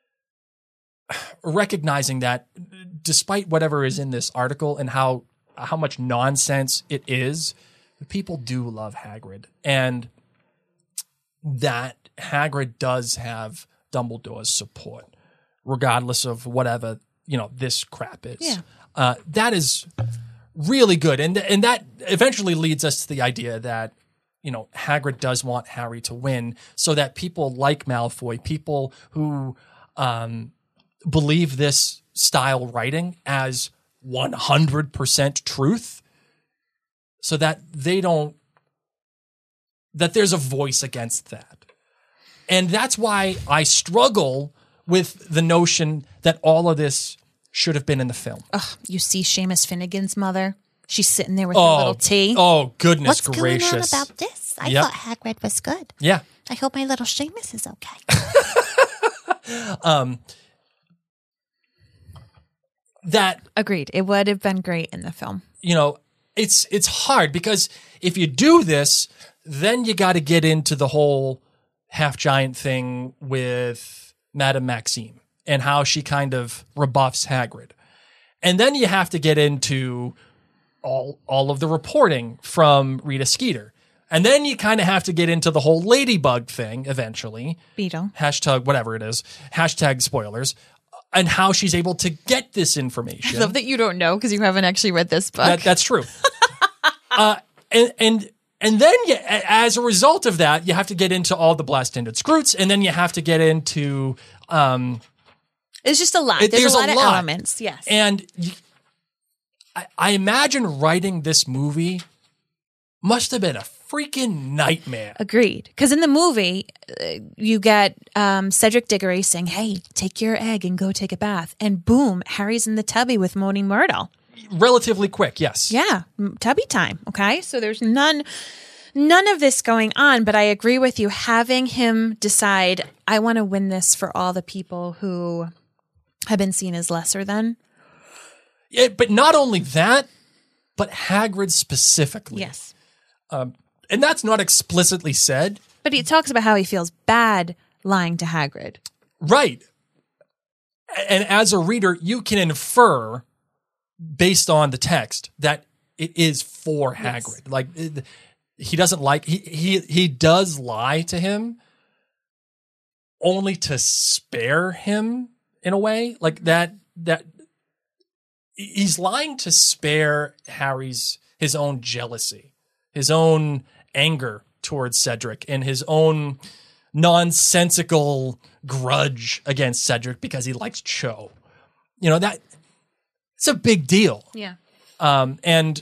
recognizing that despite whatever is in this article and how how much nonsense it is, people do love Hagrid, and that Hagrid does have Dumbledore's support, regardless of whatever, you know, this crap is. Yeah. Uh, that is really good, and and that eventually leads us to the idea that, you know, Hagrid does want Harry to win, so that people like Malfoy, people who um, believe this style writing as one hundred percent truth, so that they don't, that there's a voice against that. And that's why I struggle with the notion that all of this should have been in the film. Ugh, you see Seamus Finnegan's mother? She's sitting there with Oh, her little tea. Oh, goodness What's gracious. going on about this? I Yep. thought Hagrid was good. Yeah. I hope my little Seamus is okay. Um, that, Agreed. It would have been great in the film. you know, it's it's hard because if you do this, then you got to get into the whole half-giant thing with Madame Maxime and how she kind of rebuffs Hagrid. And then you have to get into all all of the reporting from Rita Skeeter. And then you kind of have to get into the whole ladybug thing eventually. Beetle. Hashtag whatever it is. Hashtag spoilers. And how she's able to get this information. I love that you don't know because you haven't actually read this book. That, that's true. uh, and and and then you, as a result of that, you have to get into all the blast-ended Skrewts, and then you have to get into... Um, it's just a lot. It, there's, there's a lot a of lot. elements, yes. And you, I, I imagine writing this movie must have been a freaking nightmare. Agreed. Because in the movie, uh, you get um, Cedric Diggory saying, hey, take your egg and go take a bath. And boom, Harry's in the tubby with Moaning Myrtle. Relatively quick, yes. Yeah, tubby time, okay? So there's none none of this going on, but I agree with you. Having him decide, I want to win this for all the people who have been seen as lesser than. Yeah, but not only that, but Hagrid specifically. Yes. Um, and that's not explicitly said. But he talks about how he feels bad lying to Hagrid. Right. And as a reader, you can infer based on the text that it is for Hagrid. Yes. Like it, he doesn't like he he he does lie to him only to spare him in a way. Like that that he's lying to spare Harry's his own jealousy, his own anger towards Cedric, and his own nonsensical grudge against Cedric because he likes Cho. You know, that it's a big deal. Yeah. Um, and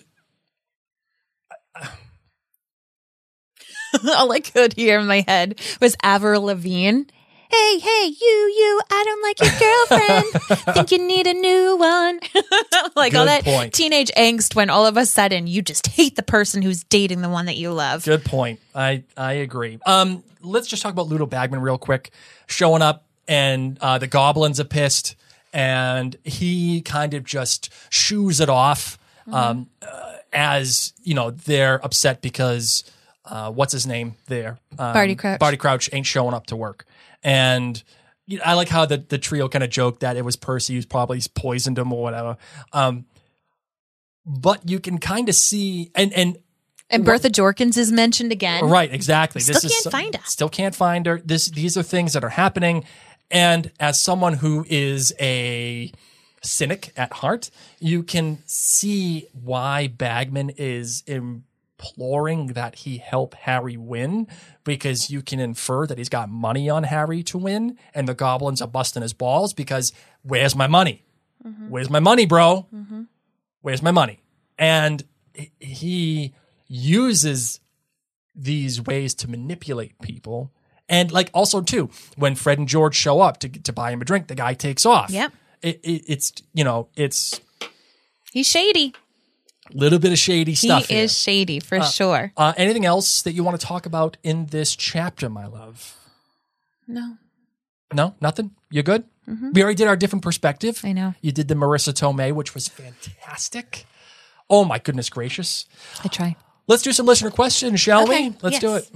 all I could hear in my head was Avril Lavigne. Hey, hey, you, you, I don't like your girlfriend. Think you need a new one. Like Good all that point. Teenage angst when all of a sudden you just hate the person who's dating the one that you love. Good point. I, I agree. Um, let's just talk about Ludo Bagman real quick. Showing up and uh, the goblins are pissed and he kind of just shoos it off um, mm-hmm. uh, as, you know, they're upset because uh, what's his name there? Um, Barty Crouch. Barty Crouch ain't showing up to work. And you know, I like how the, the trio kind of joked that it was Percy who's probably poisoned him or whatever. Um, but you can kind of see, and and and Bertha Jorkins is mentioned again. Right, exactly. Still this can't is, find her. Still can't find her. This these are things that are happening. And as someone who is a cynic at heart, you can see why Bagman is imploring that he help Harry win, because you can infer that he's got money on Harry to win, and the goblins are busting his balls because where's my money? Mm-hmm. Where's my money, bro? Mm-hmm. Where's my money? And he uses these ways to manipulate people. And like also too, when Fred and George show up to to buy him a drink, the guy takes off. Yep. It, it, it's, you know, it's he's shady. A little bit of shady stuff. He here. is shady for uh, sure. Uh, anything else that you want to talk about in this chapter, my love? No. No, nothing. You're good. Mm-hmm. We already did our different perspective. I know. You did the Marissa Tomei, which was fantastic. Oh my goodness gracious! I try. Let's do some listener questions, shall okay. we? Let's yes. do it.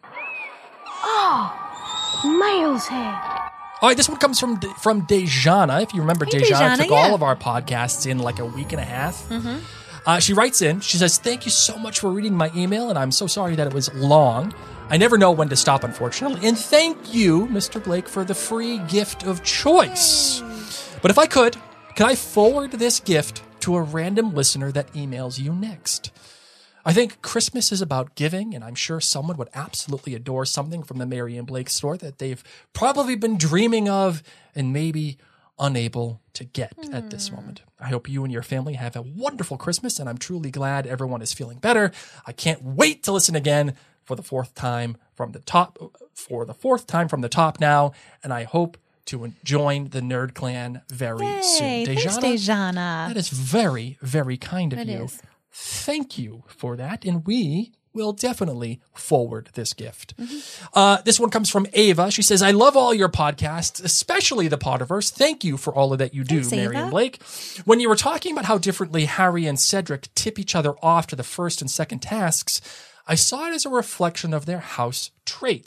Oh, Miles here. All right, this one comes from from Dejana. If you remember, hey, Dejana, Dejana took yeah. all of our podcasts in like a week and a half. Mm-hmm. Uh, she writes in, she says, "Thank you so much for reading my email, and I'm so sorry that it was long. I never know when to stop, unfortunately. And thank you, Mister Blake, for the free gift of choice. But if I could, could I forward this gift to a random listener that emails you next? I think Christmas is about giving, and I'm sure someone would absolutely adore something from the Mary and Blake store that they've probably been dreaming of and maybe unable to get mm. at this moment. I hope you and your family have a wonderful Christmas, and I'm truly glad everyone is feeling better. I can't wait to listen again for the fourth time from the top, for the fourth time from the top now, and I hope to join the Nerd Clan very Yay, soon." Thanks, Dejana, Dejana. that is very, very kind of It you. is. Thank you for that, and we will definitely forward this gift. Mm-hmm. Uh, this one comes from Ava. She says, "I love all your podcasts, especially the Potterverse. Thank you for all of that you do, Thanks, Mary Ava. and Blake. When you were talking about how differently Harry and Cedric tip each other off to the first and second tasks, I saw it as a reflection of their house traits.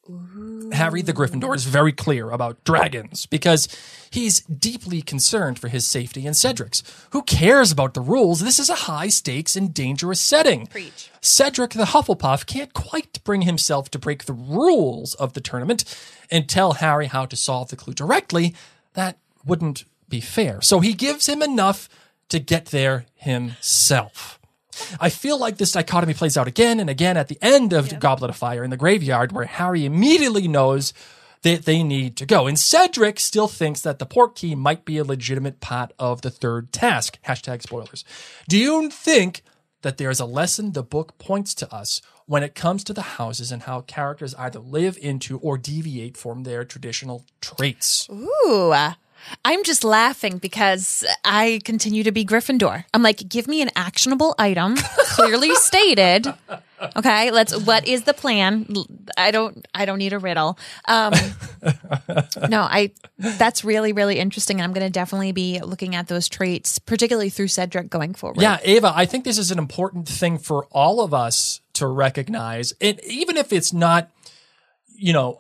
Ooh. Harry the Gryffindor is very clear about dragons because he's deeply concerned for his safety and Cedric's. Who cares about the rules? This is a high-stakes and dangerous setting. Preach. Cedric the Hufflepuff can't quite bring himself to break the rules of the tournament and tell Harry how to solve the clue directly. That wouldn't be fair. So he gives him enough to get there himself. I feel like this dichotomy plays out again and again at the end of yep. Goblet of Fire in the graveyard, where Harry immediately knows that they need to go. And Cedric still thinks that the Portkey might be a legitimate part of the third task. Hashtag spoilers. Do you think that there's a lesson the book points to us when it comes to the houses and how characters either live into or deviate from their traditional traits? Ooh, I'm just laughing because I continue to be Gryffindor. I'm like, give me an actionable item, clearly stated. Okay, let's. What is the plan? I don't. I don't need a riddle. Um, no, I. That's really, really interesting. I'm going to definitely be looking at those traits, particularly through Cedric going forward. Yeah, Ava, I think this is an important thing for all of us to recognize, and even if it's not, you know,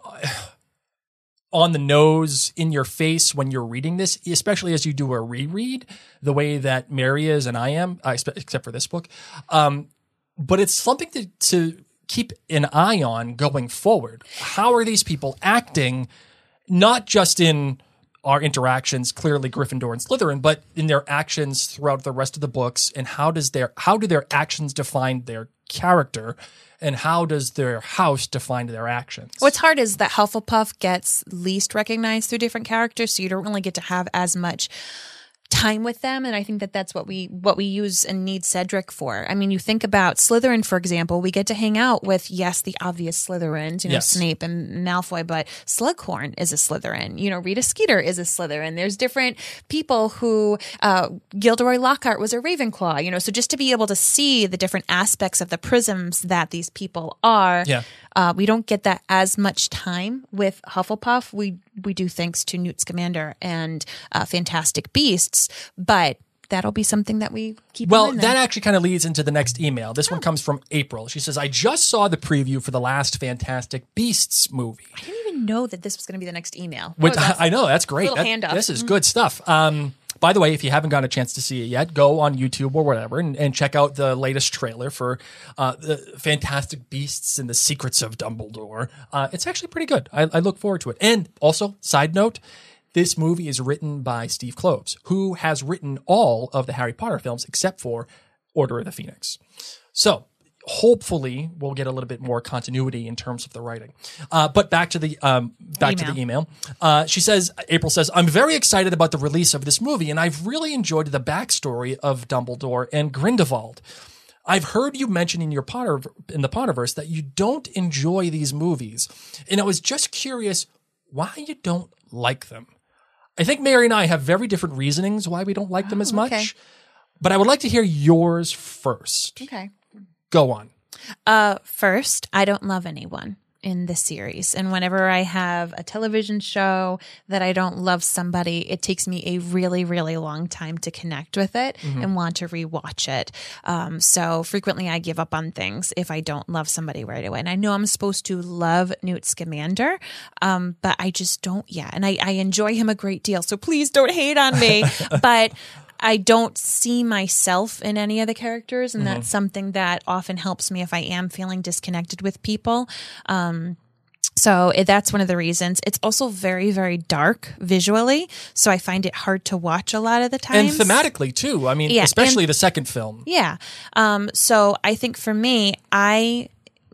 on the nose, in your face when you're reading this, especially as you do a reread, the way that Mary is and I am, uh, except for this book. Um, but it's something to, to keep an eye on going forward. How are these people acting, not just in our interactions, clearly Gryffindor and Slytherin, but in their actions throughout the rest of the books, and how does their how do their actions define their character? And how does their house define their actions? What's hard is that Hufflepuff gets least recognized through different characters, so you don't really get to have as much time with them, and I think that that's what we what we use and need Cedric for. I mean, you think about Slytherin, for example, we get to hang out with, yes, the obvious Slytherins, you know, yes. Snape and Malfoy, but Slughorn is a Slytherin. You know, Rita Skeeter is a Slytherin. There's different people who, uh, Gilderoy Lockhart was a Ravenclaw, you know, so just to be able to see the different aspects of the prisms that these people are, yeah. uh, we don't get that as much time with Hufflepuff. We we do thanks to Newt Scamander and uh, Fantastic Beasts, but that'll be something that we keep well, in mind. That actually kind of leads into the next email. This oh. one comes from April. She says, I just saw the preview for the last Fantastic Beasts movie. I didn't even know that this was going to be the next email. Which, I, I know, that's great. Little That, hand up. This is mm-hmm. good stuff. Um, by the way, if you haven't gotten a chance to see it yet, go on YouTube or whatever and, and check out the latest trailer for uh, the Fantastic Beasts and the Secrets of Dumbledore. Uh, it's actually pretty good. I, I look forward to it. And also, side note, this movie is written by Steve Kloves, who has written all of the Harry Potter films except for Order of the Phoenix. So hopefully we'll get a little bit more continuity in terms of the writing. Uh, but back to the um, back email. to the email. Uh, she says, April says, I'm very excited about the release of this movie, and I've really enjoyed the backstory of Dumbledore and Grindelwald. I've heard you mention in your Potter in the Potterverse that you don't enjoy these movies, and I was just curious why you don't like them. I think Mary and I have very different reasonings why we don't like them oh, as much, okay. but I would like to hear yours first. Okay. Go on. Uh, first, I don't love anyone in this series. And whenever I have a television show that I don't love somebody, it takes me a really, really long time to connect with it mm-hmm. and want to rewatch it. Um, so frequently I give up on things if I don't love somebody right away. And I know I'm supposed to love Newt Scamander, um, but I just don't yet. And I, I enjoy him a great deal. So please don't hate on me. But I don't see myself in any of the characters, and mm-hmm. that's something that often helps me if I am feeling disconnected with people. Um, so it, that's one of the reasons. It's also very, very dark visually, so I find it hard to watch a lot of the time. And thematically, too. I mean, yeah, especially and, the second film. Yeah. Um, so I think for me, I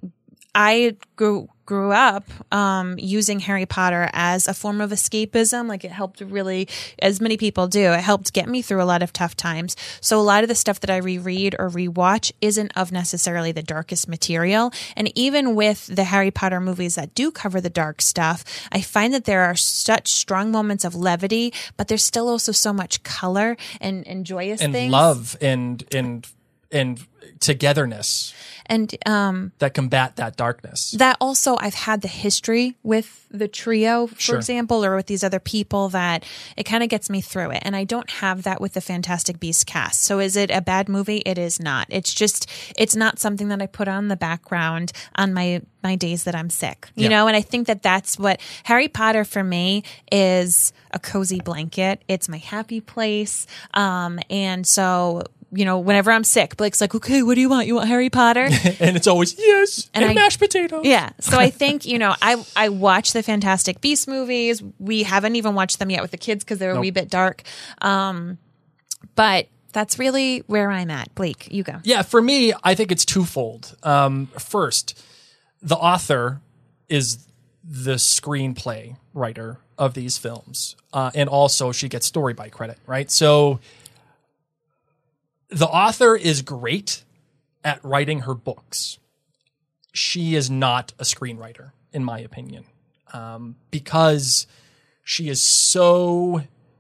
I grew grew up um, using Harry Potter as a form of escapism. Like, it helped really, as many people do, it helped get me through a lot of tough times. So a lot of the stuff that I reread or rewatch isn't of necessarily the darkest material. And even with the Harry Potter movies that do cover the dark stuff, I find that there are such strong moments of levity, but there's still also so much color and, and joyous and things. love and and and togetherness And um, that combat that darkness. that also, I've had the history with the trio, for Sure. example, or with these other people that it kind of gets me through it. And I don't have that with the Fantastic Beasts cast. So is it a bad movie? It is not. It's just, it's not something that I put on the background on my, my days that I'm sick, you Yeah. know? And I think that that's what Harry Potter for me is a cozy blanket. It's my happy place. Um, and so, you know, whenever I'm sick, Blake's like, okay, what do you want? You want Harry Potter? And it's always, yes, and, And I- mashed potatoes. Yeah. So I think, you know, I I watch the Fantastic Beasts movies. We haven't even watched them yet with the kids because they're a Nope. wee bit dark. Um, but that's really where I'm at. Blake, you go. Yeah, for me, I think it's twofold. Um, first, the author is the screenplay writer of these films. Uh, and also she gets story by credit, right? So the author is great at writing her books. She is not a screenwriter, in my opinion, um, because she is so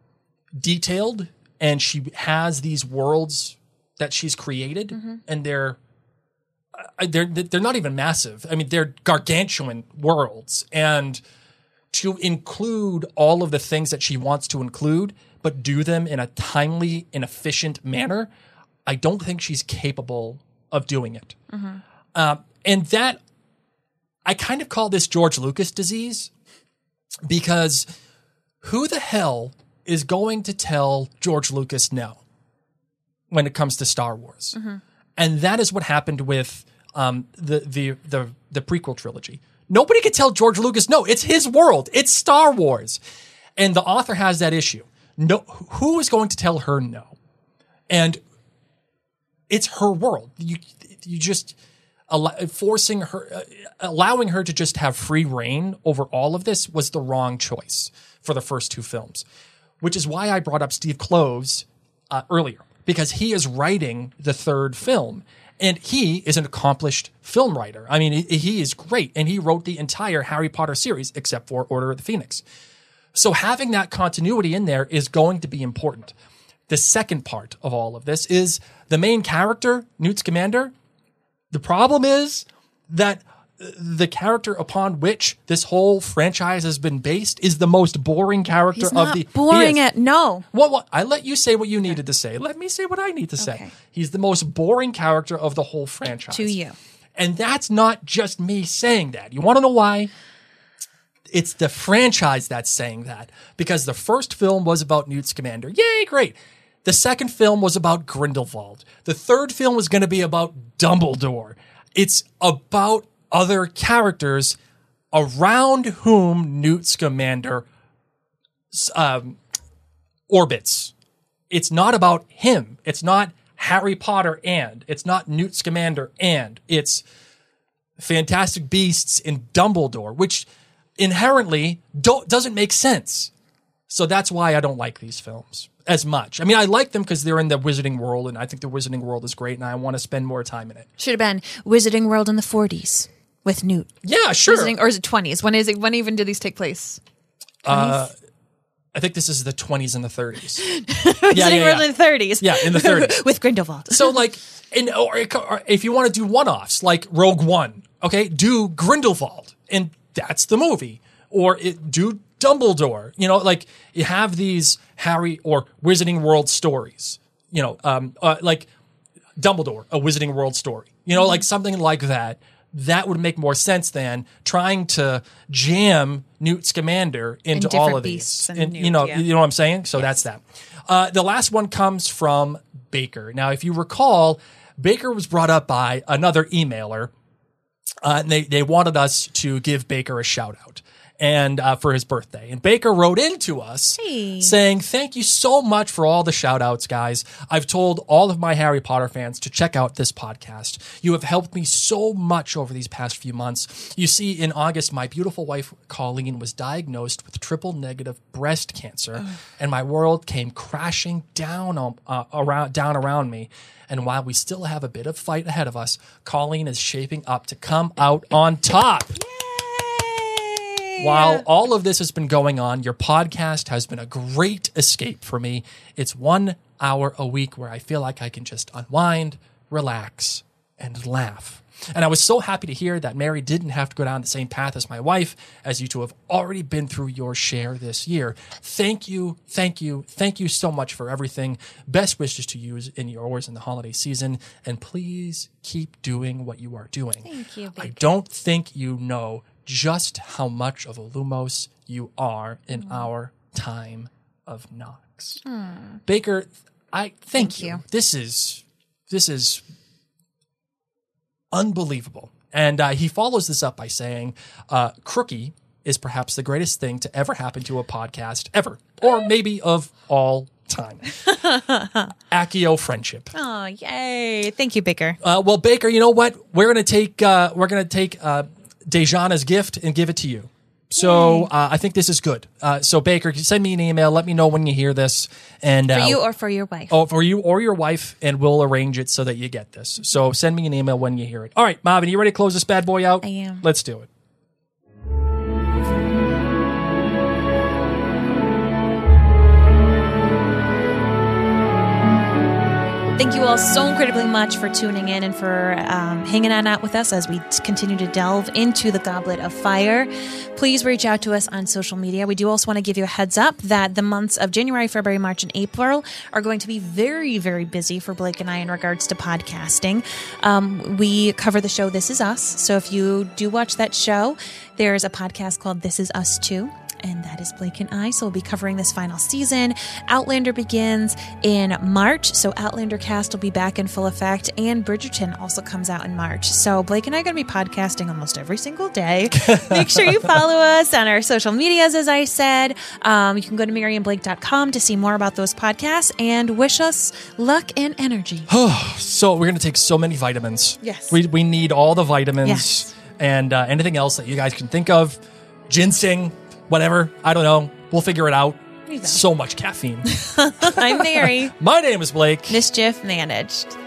detailed and she has these worlds that she's created, and they're uh, they're they're not even massive. I mean, they're gargantuan worlds, and to include all of the things that she wants to include, but do them in a timely and efficient manner, I don't think she's capable of doing it. Uh, and that, I kind of call this George Lucas disease, because who the hell is going to tell George Lucas no when it comes to Star Wars? And that is what happened with um, the, the the the prequel trilogy. Nobody could tell George Lucas no. It's his world. It's Star Wars, and the author has that issue. No, who is going to tell her no? And it's her world. You you just allow, forcing her, uh, allowing her to just have free reign over all of this was the wrong choice for the first two films, which is why I brought up Steve Kloves uh, earlier, because he is writing the third film. And he is an accomplished film writer. I mean, he, he is great. And he wrote the entire Harry Potter series except for Order of the Phoenix. So having that continuity in there is going to be important. The second part of all of this is the main character, Newt Scamander. The problem is that the character upon which this whole franchise has been based is the most boring character He's of not the boring He is. it. No. What, what? I let you say what you needed to say. Let me say what I need to say. Okay. He's the most boring character of the whole franchise. To you. And that's not just me saying that. You want to know why? It's the franchise that's saying that. Because the first film was about Newt Scamander. Yay, great. The second film was about Grindelwald. The third film was going to be about Dumbledore. It's about other characters around whom Newt Scamander um, orbits. It's not about him. It's not Harry Potter and. It's not Newt Scamander and. It's Fantastic Beasts and Dumbledore, which inherently don't, doesn't make sense. So that's why I don't like these films as much. I mean, I like them because they're in the Wizarding World, and I think the Wizarding World is great, and I want to spend more time in it. Should have been Wizarding World in the forties with Newt. Yeah, sure. Wizarding, or is it twenties? When is it? When even do these take place? Uh, I think this is the twenties and the thirties. Wizarding yeah, yeah, World yeah. in the thirties. Yeah, in the thirties. With Grindelwald. So, like, in, or, or if you want to do one-offs, like Rogue One, okay, do Grindelwald, and that's the movie. Or it, do Dumbledore. You know, like, you have these Harry or Wizarding World stories. You know, um, uh, like Dumbledore, a Wizarding World story. You know, mm-hmm. like something like that. That would make more sense than trying to jam Newt Scamander into In all of beasts these. and And, Newt, you know, yeah. you know what I'm saying? So Yes. that's that. Uh, the last one comes from Baker. Now, if you recall, Baker was brought up by another emailer, uh, and they, they wanted us to give Baker a shout out. And uh, for his birthday. And Baker wrote into us Hey. saying, thank you so much for all the shout outs, guys. I've told all of my Harry Potter fans to check out this podcast. You have helped me so much over these past few months. You see, in August, my beautiful wife, Colleen, was diagnosed with triple negative breast cancer, and my world came crashing down, on, uh, around, down around me. And while we still have a bit of fight ahead of us, Colleen is shaping up to come out on top. While all of this has been going on, your podcast has been a great escape for me. It's one hour a week where I feel like I can just unwind, relax, and laugh. And I was so happy to hear that Mary didn't have to go down the same path as my wife, as you two have already been through your share this year. Thank you, thank you, thank you so much for everything. Best wishes to you in yours in the holiday season, and please keep doing what you are doing. Thank you, Baker. I don't think you know just how much of a Lumos you are in mm. our time of Nox. Mm. Baker, I thank, thank you. you. This is this is unbelievable. And uh, he follows this up by saying, uh, Crookie is perhaps the greatest thing to ever happen to a podcast ever, or maybe of all time. Accio friendship. Oh, yay. Thank you, Baker. Uh, well, Baker, you know what? We're going to take, uh, we're going to take uh, Dejana's gift and give it to you. So uh, I think this is good. Uh, so Baker, send me an email. Let me know when you hear this. And for uh, you or for your wife. Oh, for you or your wife, and we'll arrange it so that you get this. So send me an email when you hear it. All right, Marvin, you ready to close this bad boy out? I am. Let's do it. Thank you all so incredibly much for tuning in and for um, hanging on out with us as we continue to delve into the Goblet of Fire. Please reach out to us on social media. We do also want to give you a heads up that the months of January, February, March, and April are going to be very, very busy for Blake and I in regards to podcasting. Um, we cover the show This Is Us. So if you do watch that show, there's a podcast called This Is Us Too. And that is Blake and I. So we'll be covering this final season. Outlander begins in March. So Outlander cast will be back in full effect. And Bridgerton also comes out in March. So Blake and I are going to be podcasting almost every single day. Make sure you follow us on our social medias, as I said. Um, you can go to mary and blake dot com to see more about those podcasts and wish us luck and energy. So we're going to take so many vitamins. Yes. We, we need all the vitamins yes. and uh, anything else that you guys can think of. Ginseng. Whatever. I don't know. We'll figure it out. So much caffeine. I'm Mary. My name is Blake. Mischief managed.